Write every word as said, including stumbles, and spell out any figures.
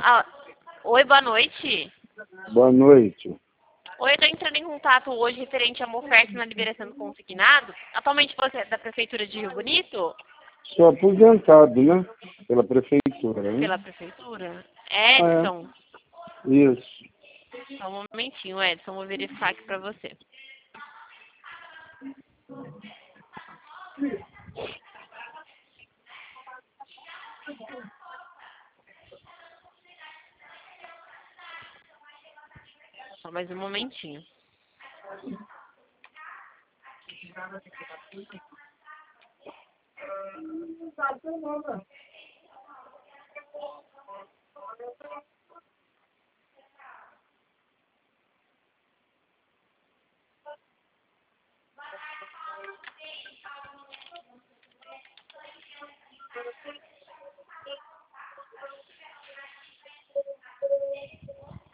Ah, oi, boa noite. Boa noite. Oi, eu estou entrando em contato hoje referente a uma oferta na liberação do consignado. Atualmente você é da Prefeitura de Rio Bonito? Sou aposentado, né? Pela prefeitura, né? Pela Prefeitura? Ah, Edson. é. Isso. Só um momentinho, Edson, vou verificar aqui para você. Só mais um momentinho.